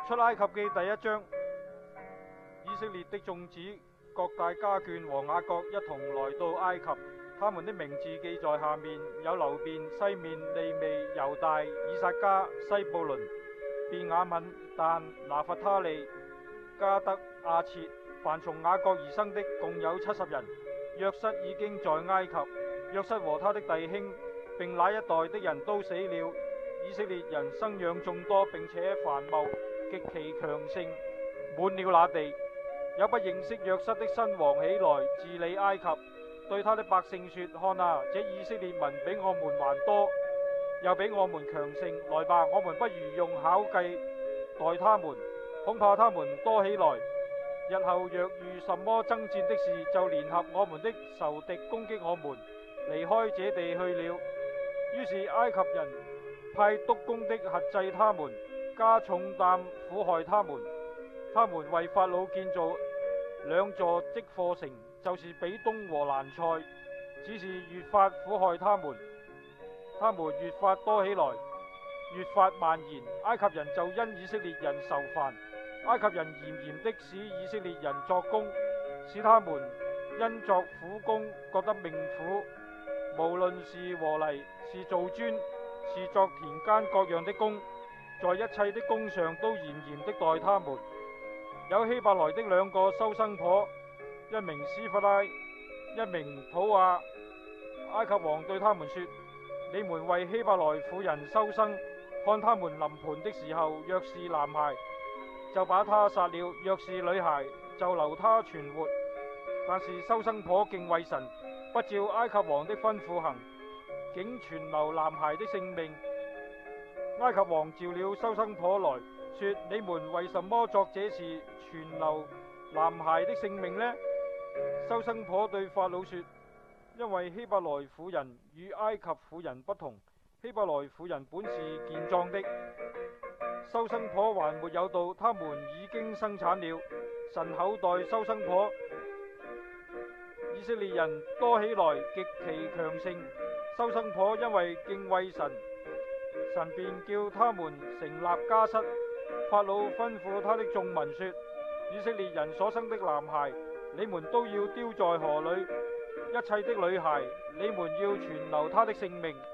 出埃及記第一章，以色列的眾子各帶家眷和雅各一同來到埃及，他們的名字記在下面：有流便、西面、利未、猶大、以撒迦、西布倫、便雅憫、但、拿弗他利、迦得、亞設。凡從雅各而生的共有70人。約瑟已經在埃及，約瑟和他的弟兄並那一代的人都死了。以色列人生養眾多，並且繁茂，極其強盛，滿了那地。有不認識約瑟的新王起來治理埃及，對他的百姓說：看啊，這以色列民比我們還多，又比我們強盛。來吧，我們不如用巧計待他們，恐怕他們多起來，日後若遇什麼爭戰的事，就聯合我們的仇敵攻擊我們，離開這地去了。於是埃及人派督工的轄制他們，加重擔苦害他們。他們為法老建造2座積貨城，就是比東和蘭塞，只是越發苦害他們。他們越發多起來，越發蔓延。埃及人就因以色列人愁煩。埃及人嚴嚴的使以色列人作工，使他們因作苦工覺得命苦。無論是和泥，是做磚，是作田間各樣的工，在一切的工上都嚴嚴的待他們。有希伯來的2個收生婆，一名斯弗拉，一名普亞。埃及王對他們說：你們為希伯來婦人收生，看他們臨盆的時候，若是男孩，就把他殺了；若是女孩，就留他存活。但是收生婆敬畏神，不照埃及王的吩咐行，竟存留男孩的性命。埃及王召了收生婆來說：你們為什麼作這事，存留男孩的性命呢？收生婆對法老說：因為希伯來婦人與埃及婦人不同，希伯來婦人本是健壯的，收生婆還沒有到，他們已經生產了。神厚待收生婆，以色列人多起來，極其強盛。收生婆因為敬畏神，神便叫他們成立家室。法老吩咐他的眾民說：以色列人所生的男孩，你們都要丟在河裏；一切的女孩，你們要存留他的性命。